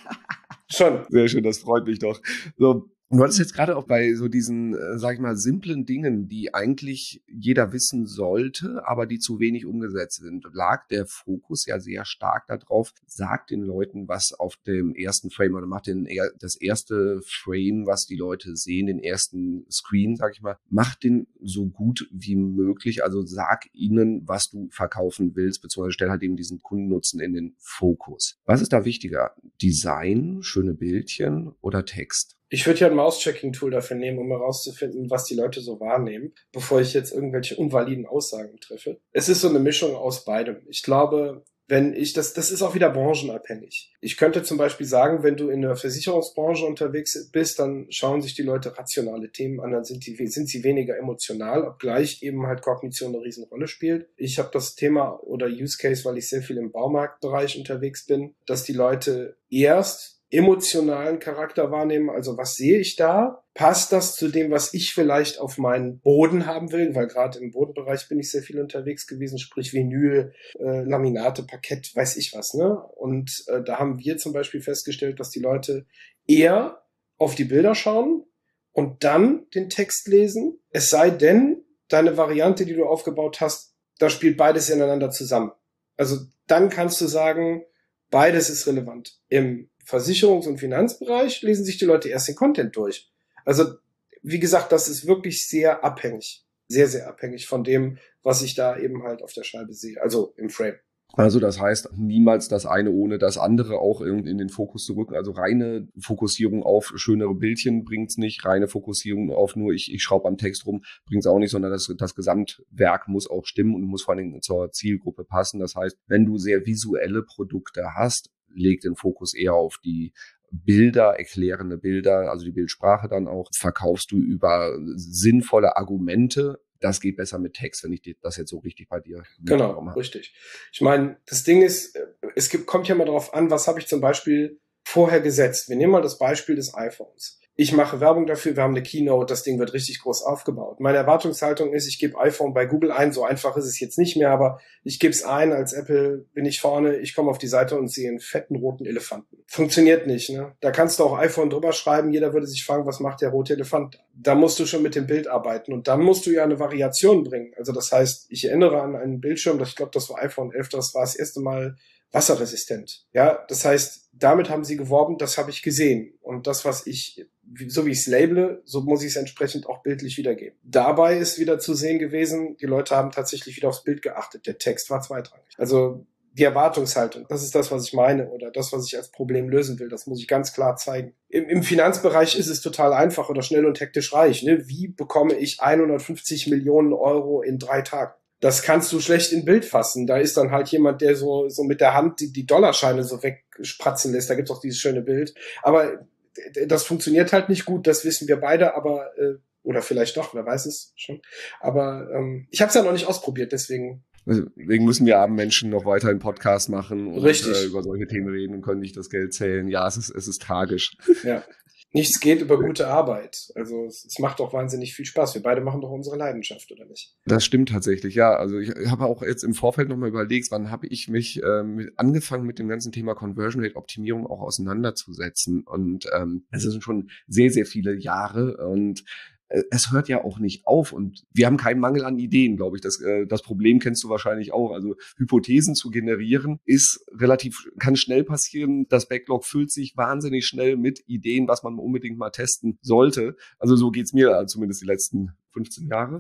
Schon. Sehr schön, das freut mich doch. So. Und du hattest jetzt gerade auch bei so diesen, äh, sag ich mal, simplen Dingen, die eigentlich jeder wissen sollte, aber die zu wenig umgesetzt sind, lag der Fokus ja sehr stark darauf, sagt den Leuten, was auf dem ersten Frame oder macht den, das erste Frame, was die Leute sehen, den ersten Screen, sag ich mal, macht den so gut wie möglich. Also sag ihnen, was du verkaufen willst, beziehungsweise stell halt eben diesen Kundennutzen in den Fokus. Was ist da wichtiger? Design, schöne Bildchen oder Text? Ich würde ja ein Mouse-Checking-Tool dafür nehmen, um herauszufinden, was die Leute so wahrnehmen, bevor ich jetzt irgendwelche unvaliden Aussagen treffe. Es ist so eine Mischung aus beidem. Ich glaube, wenn ich, das, das ist auch wieder branchenabhängig. Ich könnte zum Beispiel sagen, wenn du in der Versicherungsbranche unterwegs bist, dann schauen sich die Leute rationale Themen an, dann sind die, sind sie weniger emotional, obgleich eben halt Kognition eine Riesenrolle spielt. Ich habe das Thema oder Use Case, weil ich sehr viel im Baumarktbereich unterwegs bin, dass die Leute erst emotionalen Charakter wahrnehmen, also was sehe ich da? Passt das zu dem, was ich vielleicht auf meinen Boden haben will? Weil gerade im Bodenbereich bin ich sehr viel unterwegs gewesen, sprich Vinyl, äh, Laminate, Parkett, weiß ich was, ne? Und äh, da haben wir zum Beispiel festgestellt, dass die Leute eher auf die Bilder schauen und dann den Text lesen, es sei denn, deine Variante, die du aufgebaut hast, da spielt beides ineinander zusammen. Also dann kannst du sagen, beides ist relevant. Im Versicherungs- und Finanzbereich lesen sich die Leute erst den Content durch. Also, wie gesagt, das ist wirklich sehr abhängig. Sehr, sehr abhängig von dem, was ich da eben halt auf der Scheibe sehe. Also im Frame. Also das heißt, niemals das eine ohne das andere auch in, in den Fokus zu rücken. Also reine Fokussierung auf schönere Bildchen bringt's nicht. Reine Fokussierung auf nur ich, ich schraube am Text rum bringt's auch nicht, sondern das, das Gesamtwerk muss auch stimmen und muss vor allem zur Zielgruppe passen. Das heißt, wenn du sehr visuelle Produkte hast, leg den Fokus eher auf die Bilder, erklärende Bilder, also die Bildsprache dann auch. Verkaufst du über sinnvolle Argumente. Das geht besser mit Text, wenn ich das jetzt so richtig bei dir Genau, habe. Richtig. Ich meine, das Ding ist, es gibt, kommt ja mal drauf an, was habe ich zum Beispiel vorher gesetzt. Wir nehmen mal das Beispiel des iPhones. Ich mache Werbung dafür, wir haben eine Keynote, das Ding wird richtig groß aufgebaut. Meine Erwartungshaltung ist, ich gebe iPhone bei Google ein, so einfach ist es jetzt nicht mehr, aber ich gebe es ein, als Apple bin ich vorne, ich komme auf die Seite und sehe einen fetten roten Elefanten. Funktioniert nicht, ne? Da kannst du auch iPhone drüber schreiben, jeder würde sich fragen, was macht der rote Elefant? Da musst du schon mit dem Bild arbeiten und dann musst du ja eine Variation bringen. Also das heißt, ich erinnere an einen Bildschirm, ich glaube, das war iPhone elf, das war das erste Mal wasserresistent. Ja, das heißt, damit haben sie geworben, das habe ich gesehen. Und das, was ich, so wie ich es labele, so muss ich es entsprechend auch bildlich wiedergeben. Dabei ist wieder zu sehen gewesen, die Leute haben tatsächlich wieder aufs Bild geachtet. Der Text war zweitrangig. Also die Erwartungshaltung, das ist das, was ich meine oder das, was ich als Problem lösen will. Das muss ich ganz klar zeigen. Im, im Finanzbereich ist es total einfach oder schnell und hektisch reich. Ne? Wie bekomme ich hundertfünfzig Millionen Euro in drei Tagen? Das kannst du schlecht in Bild fassen. Da ist dann halt jemand, der so so mit der Hand die, die Dollarscheine so wegspratzen lässt. Da gibt's auch dieses schöne Bild. Aber das funktioniert halt nicht gut, das wissen wir beide, aber äh, oder vielleicht doch, wer weiß es schon. Aber ähm, ich habe es ja noch nicht ausprobiert, deswegen. Deswegen müssen wir armen Menschen noch weiter einen Podcast machen und Richtig. Äh, über solche Themen reden und können nicht das Geld zählen. Ja, es ist es ist tragisch. Ja. Nichts geht über gute Arbeit. Also es, es macht doch wahnsinnig viel Spaß. Wir beide machen doch unsere Leidenschaft, oder nicht? Das stimmt tatsächlich, ja. Also ich habe auch jetzt im Vorfeld nochmal überlegt, wann habe ich mich ähm, angefangen mit dem ganzen Thema Conversion Rate Optimierung auch auseinanderzusetzen. Und ähm, es sind schon sehr, sehr viele Jahre und es hört ja auch nicht auf und wir haben keinen Mangel an Ideen, glaube ich. Das, äh, das Problem kennst du wahrscheinlich auch. Also Hypothesen zu generieren ist relativ, kann schnell passieren. Das Backlog füllt sich wahnsinnig schnell mit Ideen, was man unbedingt mal testen sollte. Also so geht's mir zumindest die letzten fünfzehn Jahre.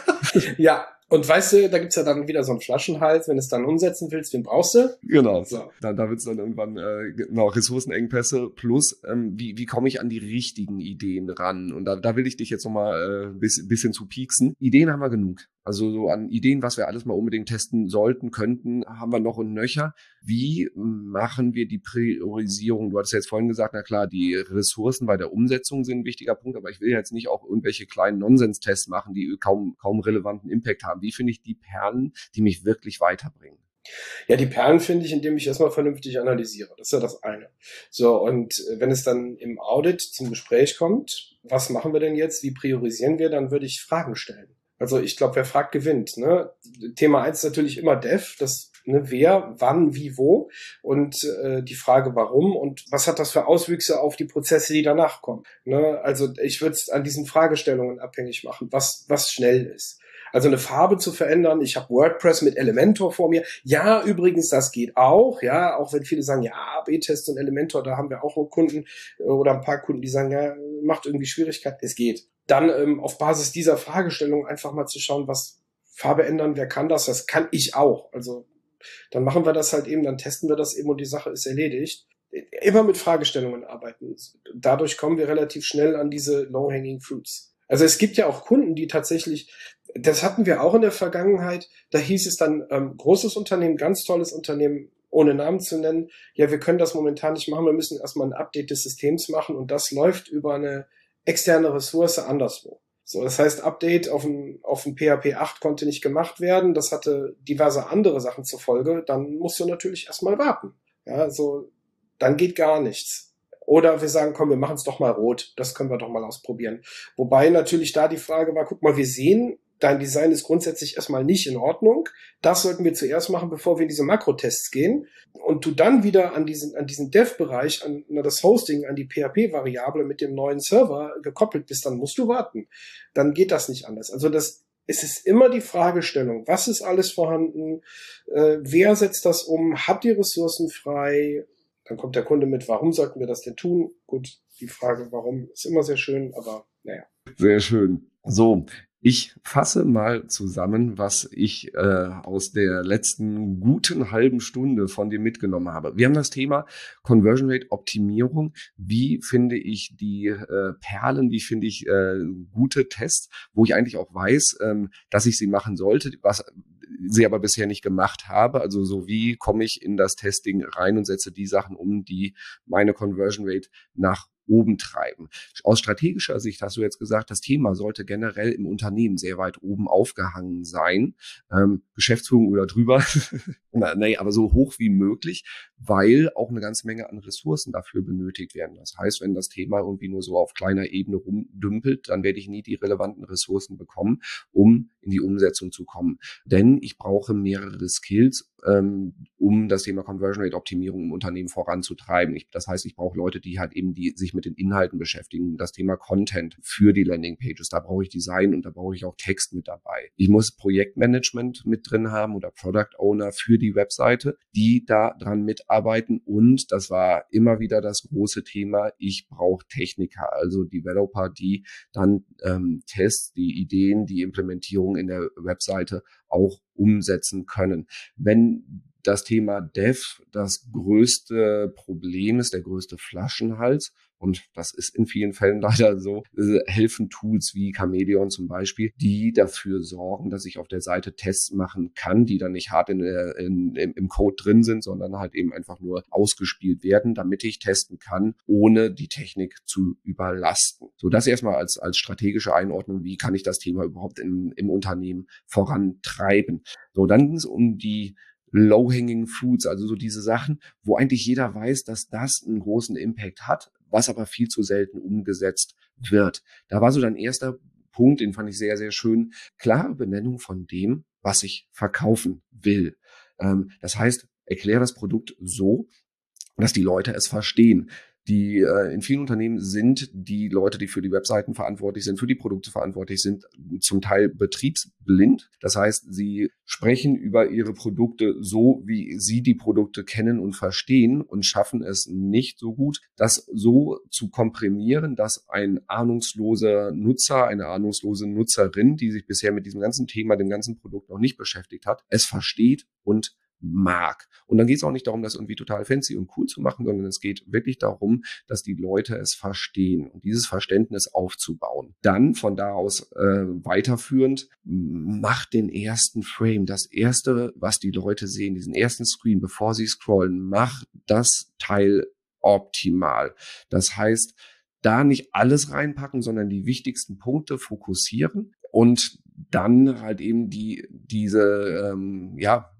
Ja, und weißt du, da gibt's ja dann wieder so einen Flaschenhals, wenn du es dann umsetzen willst, wen brauchst du? Genau, so. da, da wird's dann irgendwann äh, genau Ressourcenengpässe plus, ähm, wie, wie komme ich an die richtigen Ideen ran? Und da, da will ich dich jetzt nochmal äh, bis, bisschen zu pieksen. Ideen haben wir genug. Also so an Ideen, was wir alles mal unbedingt testen sollten, könnten, haben wir noch und nöcher. Wie machen wir die Priorisierung? Du hattest ja jetzt vorhin gesagt, na klar, die Ressourcen bei der Umsetzung sind ein wichtiger Punkt, aber ich will jetzt nicht auch irgendwelche kleinen Nonsens-Tests machen, die kaum, kaum relevanten Impact haben. Wie finde ich die Perlen, die mich wirklich weiterbringen? Ja, die Perlen finde ich, indem ich erstmal vernünftig analysiere. Das ist ja das eine. So, und wenn es dann im Audit zum Gespräch kommt, was machen wir denn jetzt? Wie priorisieren wir? Dann würde ich Fragen stellen. Also ich glaube, wer fragt, gewinnt. Ne? Thema eins ist natürlich immer Dev, das ne, wer, wann, wie, wo und äh, die Frage, warum und was hat das für Auswüchse auf die Prozesse, die danach kommen. Ne? Also ich würde es an diesen Fragestellungen abhängig machen, was was schnell ist. Also eine Farbe zu verändern. Ich habe WordPress mit Elementor vor mir. Ja, übrigens, das geht auch. Ja, auch wenn viele sagen, ja, A B-Tests und Elementor, da haben wir auch Kunden oder ein paar Kunden, die sagen, ja, macht irgendwie Schwierigkeit. Es geht. Dann ähm, auf Basis dieser Fragestellung einfach mal zu schauen, was Farbe ändern, wer kann das? Das kann ich auch. Also dann machen wir das halt eben, dann testen wir das eben und die Sache ist erledigt. Immer mit Fragestellungen arbeiten. Dadurch kommen wir relativ schnell an diese low-hanging fruits. Also es gibt ja auch Kunden, die tatsächlich, das hatten wir auch in der Vergangenheit, da hieß es dann, ähm, großes Unternehmen, ganz tolles Unternehmen, ohne Namen zu nennen, ja, wir können das momentan nicht machen, wir müssen erstmal ein Update des Systems machen und das läuft über eine externe Ressource anderswo. So, das heißt, Update auf ein, auf ein P H P acht konnte nicht gemacht werden, das hatte diverse andere Sachen zur Folge, dann musst du natürlich erstmal warten. Ja, so, dann geht gar nichts. Oder wir sagen, komm, wir machen es doch mal rot. Das können wir doch mal ausprobieren. Wobei natürlich da die Frage war, guck mal, wir sehen, dein Design ist grundsätzlich erstmal nicht in Ordnung. Das sollten wir zuerst machen, bevor wir in diese Makrotests gehen. Und du dann wieder an diesen, an diesen Dev-Bereich, an, an das Hosting, an die P H P-Variable mit dem neuen Server gekoppelt bist, dann musst du warten. Dann geht das nicht anders. Also das, es ist immer die Fragestellung, was ist alles vorhanden? Äh, wer setzt das um? Hat die Ressourcen frei? Dann kommt der Kunde mit, warum sollten wir das denn tun? Gut, die Frage, warum, ist immer sehr schön, aber naja. Sehr schön. So, ich fasse mal zusammen, was ich äh, aus der letzten guten halben Stunde von dir mitgenommen habe. Wir haben das Thema Conversion Rate Optimierung. Wie finde ich die äh, Perlen, wie finde ich äh, gute Tests, wo ich eigentlich auch weiß, ähm, dass ich sie machen sollte, was sie aber bisher nicht gemacht habe. Also so wie komme ich in das Testing rein und setze die Sachen um, die meine Conversion Rate nach oben treiben. Aus strategischer Sicht hast du jetzt gesagt, das Thema sollte generell im Unternehmen sehr weit oben aufgehangen sein. Ähm, Geschäftsführung oder drüber. Na, nee, aber so hoch wie möglich, weil auch eine ganze Menge an Ressourcen dafür benötigt werden. Das heißt, wenn das Thema irgendwie nur so auf kleiner Ebene rumdümpelt, dann werde ich nie die relevanten Ressourcen bekommen, um in die Umsetzung zu kommen. Denn ich brauche mehrere Skills, ähm, um das Thema Conversion Rate Optimierung im Unternehmen voranzutreiben. Ich, das heißt, ich brauche Leute, die halt eben die sich mit den Inhalten beschäftigen, das Thema Content für die Landingpages. Da brauche ich Design und da brauche ich auch Text mit dabei. Ich muss Projektmanagement mit drin haben oder Product Owner für die Webseite, die da dran mitarbeiten. Und das war immer wieder das große Thema, ich brauche Techniker, also Developer, die dann ähm, Tests, die Ideen, die Implementierung in der Webseite auch umsetzen können. Wenn das Thema Dev das größte Problem ist, der größte Flaschenhals, und das ist in vielen Fällen leider so, helfen Tools wie Chameleon zum Beispiel, die dafür sorgen, dass ich auf der Seite Tests machen kann, die dann nicht hart in, in, im Code drin sind, sondern halt eben einfach nur ausgespielt werden, damit ich testen kann, ohne die Technik zu überlasten. So, das erstmal als, als strategische Einordnung, wie kann ich das Thema überhaupt in, im Unternehmen vorantreiben. So, dann ging es um die Low-hanging fruits, also so diese Sachen, wo eigentlich jeder weiß, dass das einen großen Impact hat, was aber viel zu selten umgesetzt wird. Da war so dein erster Punkt, den fand ich sehr, sehr schön, klare Benennung von dem, was ich verkaufen will. Ähm, das heißt, erkläre das Produkt so, dass die Leute es verstehen. Die äh, in vielen Unternehmen sind die Leute, die für die Webseiten verantwortlich sind, für die Produkte verantwortlich sind, zum Teil betriebsblind. Das heißt, sie sprechen über ihre Produkte so, wie sie die Produkte kennen und verstehen und schaffen es nicht so gut, das so zu komprimieren, dass ein ahnungsloser Nutzer, eine ahnungslose Nutzerin, die sich bisher mit diesem ganzen Thema, dem ganzen Produkt noch nicht beschäftigt hat, es versteht und mag. Und dann geht es auch nicht darum, das irgendwie total fancy und cool zu machen, sondern es geht wirklich darum, dass die Leute es verstehen und dieses Verständnis aufzubauen. Dann von da aus äh, weiterführend, macht den ersten Frame, das erste, was die Leute sehen, diesen ersten Screen, bevor sie scrollen, macht das Teil optimal. Das heißt, da nicht alles reinpacken, sondern die wichtigsten Punkte fokussieren und dann halt eben die diese ähm, ja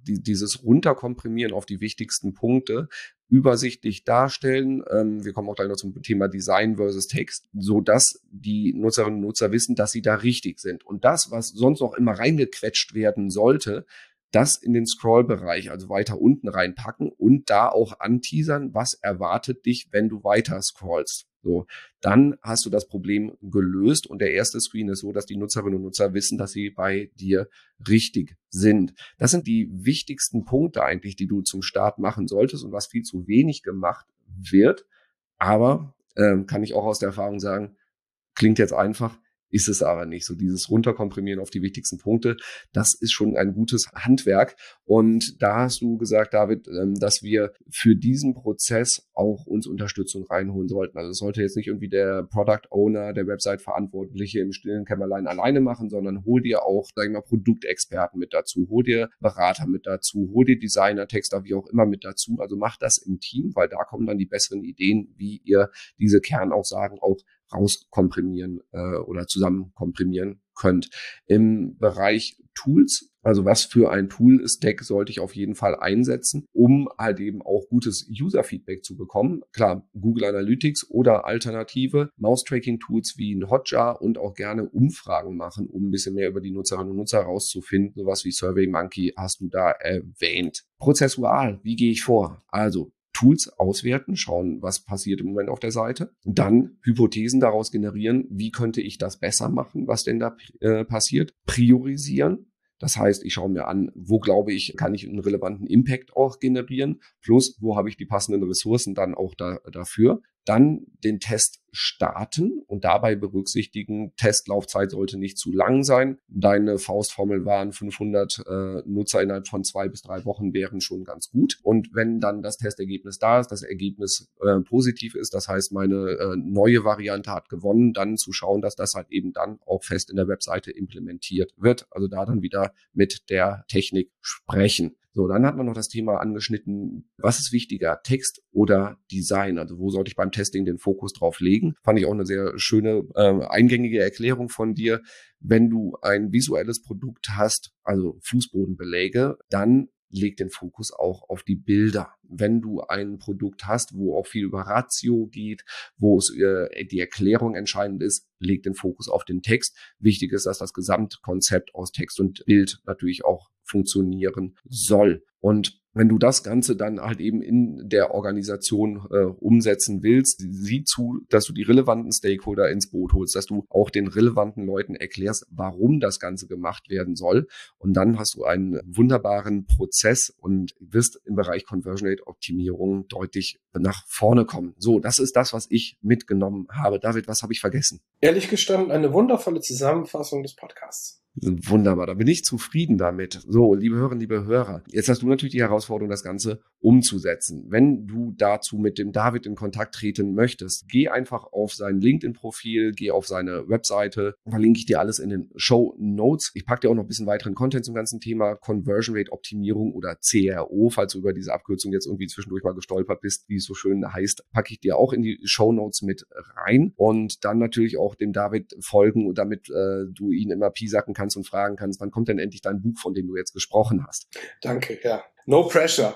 die, dieses Runterkomprimieren auf die wichtigsten Punkte, übersichtlich darstellen. Ähm, wir kommen auch gleich noch zum Thema Design versus Text, so dass die Nutzerinnen und Nutzer wissen, dass sie da richtig sind. Und das, was sonst noch immer reingequetscht werden sollte, das in den Scroll-Bereich, also weiter unten reinpacken und da auch anteasern, was erwartet dich, wenn du weiter scrollst. So, dann hast du das Problem gelöst und der erste Screen ist so, dass die Nutzerinnen und Nutzer wissen, dass sie bei dir richtig sind. Das sind die wichtigsten Punkte eigentlich, die du zum Start machen solltest und was viel zu wenig gemacht wird. Aber ähm, kann ich auch aus der Erfahrung sagen, klingt jetzt einfach, ist es aber nicht. So dieses Runterkomprimieren auf die wichtigsten Punkte, das ist schon ein gutes Handwerk. Und da hast du gesagt, David, dass wir für diesen Prozess auch uns Unterstützung reinholen sollten. Also es sollte jetzt nicht irgendwie der Product Owner, der Website-Verantwortliche im stillen Kämmerlein alleine machen, sondern hol dir auch, sag ich mal, Produktexperten mit dazu, hol dir Berater mit dazu, hol dir Designer, Texter, wie auch immer mit dazu. Also mach das im Team, weil da kommen dann die besseren Ideen, wie ihr diese Kernaussagen auch rauskomprimieren äh, oder zusammen komprimieren könnt. Im Bereich Tools, also was für ein Tool-Stack sollte ich auf jeden Fall einsetzen, um halt eben auch gutes User-Feedback zu bekommen. Klar, Google Analytics oder alternative Mouse-Tracking-Tools wie ein Hotjar und auch gerne Umfragen machen, um ein bisschen mehr über die Nutzerinnen und Nutzer herauszufinden. Sowas wie SurveyMonkey hast du da erwähnt. Prozessual, wie gehe ich vor? Also Tools auswerten, schauen, was passiert im Moment auf der Seite. Dann Hypothesen daraus generieren, wie könnte ich das besser machen, was denn da äh, passiert. Priorisieren, das heißt, ich schaue mir an, wo glaube ich, kann ich einen relevanten Impact auch generieren, plus wo habe ich die passenden Ressourcen dann auch da, dafür. Dann den Test starten und dabei berücksichtigen, Testlaufzeit sollte nicht zu lang sein. Deine Faustformel waren fünfhundert äh, Nutzer innerhalb von zwei bis drei Wochen wären schon ganz gut. Und wenn dann das Testergebnis da ist, das Ergebnis äh, positiv ist, das heißt, meine äh, neue Variante hat gewonnen, dann zu schauen, dass das halt eben dann auch fest in der Webseite implementiert wird. Also da dann wieder mit der Technik sprechen. So, dann hat man noch das Thema angeschnitten, was ist wichtiger, Text oder Design? Also wo sollte ich beim Testing den Fokus drauf legen? Fand ich auch eine sehr schöne, äh, eingängige Erklärung von dir. Wenn du ein visuelles Produkt hast, also Fußbodenbeläge, dann leg den Fokus auch auf die Bilder. Wenn du ein Produkt hast, wo auch viel über Ratio geht, wo es äh, die Erklärung entscheidend ist, leg den Fokus auf den Text. Wichtig ist, dass das Gesamtkonzept aus Text und Bild natürlich auch funktionieren soll. Und wenn du das Ganze dann halt eben in der Organisation äh, umsetzen willst, sieh zu, dass du die relevanten Stakeholder ins Boot holst, dass du auch den relevanten Leuten erklärst, warum das Ganze gemacht werden soll. Und dann hast du einen wunderbaren Prozess und wirst im Bereich Conversion Rate Optimierung deutlich nach vorne kommen. So, das ist das, was ich mitgenommen habe. David, was habe ich vergessen? Ehrlich gestanden, eine wundervolle Zusammenfassung des Podcasts. Wunderbar, da bin ich zufrieden damit. So, liebe Hörerinnen, liebe Hörer, jetzt hast du natürlich die Herausforderung, das Ganze umzusetzen. Wenn du dazu mit dem David in Kontakt treten möchtest, geh einfach auf sein LinkedIn-Profil, geh auf seine Webseite, verlinke ich dir alles in den Show Notes. Ich packe dir auch noch ein bisschen weiteren Content zum ganzen Thema Conversion Rate Optimierung oder C R O, falls du über diese Abkürzung jetzt irgendwie zwischendurch mal gestolpert bist, wie es so schön heißt, packe ich dir auch in die Show Notes mit rein und dann natürlich auch dem David folgen, damit äh, du ihn immer piesacken kannst und fragen kannst, wann kommt denn endlich dein Buch, von dem du jetzt gesprochen hast? Danke, ja. No pressure.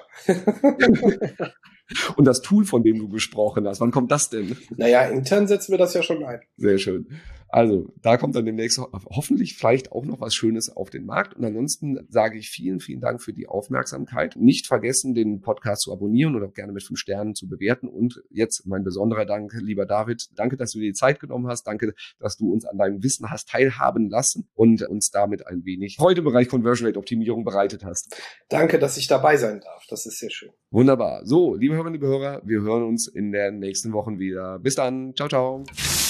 Und das Tool, von dem du gesprochen hast, wann kommt das denn? Naja, intern setzen wir das ja schon ein. Sehr schön. Also, da kommt dann demnächst ho- hoffentlich vielleicht auch noch was Schönes auf den Markt. Und ansonsten sage ich vielen, vielen Dank für die Aufmerksamkeit. Nicht vergessen, den Podcast zu abonnieren oder auch gerne mit fünf Sternen zu bewerten. Und jetzt mein besonderer Dank, lieber David. Danke, dass du dir die Zeit genommen hast. Danke, dass du uns an deinem Wissen hast teilhaben lassen und uns damit ein wenig Freude im Bereich Conversion Rate Optimierung bereitet hast. Danke, dass ich dabei sein darf. Das ist sehr schön. Wunderbar. So, liebe Hörerinnen, liebe Hörer, wir hören uns in den nächsten Wochen wieder. Bis dann. Ciao, ciao.